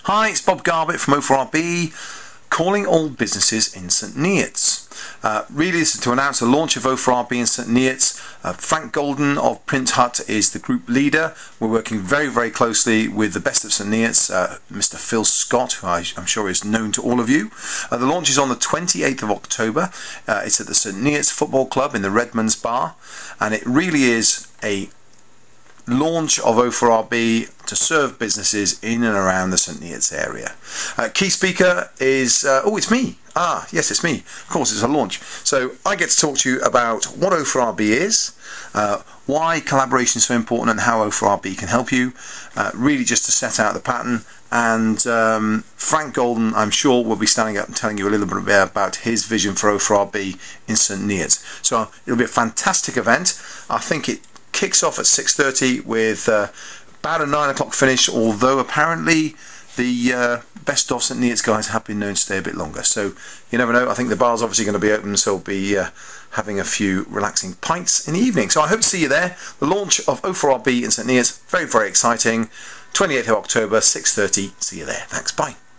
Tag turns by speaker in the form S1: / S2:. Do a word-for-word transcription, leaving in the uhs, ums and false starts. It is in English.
S1: Hi, it's Bob Garbett from O four R B, calling all businesses in St Neots. Uh, really, this is to announce the launch of O four R B in St Neots. Uh, Frank Golden of Print Hut is the group leader. We're working very, very closely with the best of St Neots, uh, Mister Phil Scott, who I, I'm sure is known to all of you. Uh, the launch is on the twenty-eighth of October. Uh, it's at the St Neots Football Club in the Redmonds Bar, and it really is a launch of O four R B to serve businesses in and around the St Neots area. Uh, key speaker is, uh, oh, it's me. Ah, yes, it's me. Of course, it's a launch. So I get to talk to you about what O four R B is, uh, why collaboration is so important and how O four R B can help you, uh, really just to set out the pattern. And um, Frank Golden, I'm sure, will be standing up and telling you a little bit about his vision for O four R B in St Neots. So it'll be a fantastic event. I think it kicks off at six thirty with uh, about a nine o'clock finish, although apparently the uh, best of St Neots guys have been known to stay a bit longer, so you never know. I think the bar's obviously going to be open, so we'll be uh, having a few relaxing pints in the evening. So I hope to see you there. The launch of O four R B in St Neots, very, very exciting. twenty-eighth of October, six thirty. See you there. Thanks, bye.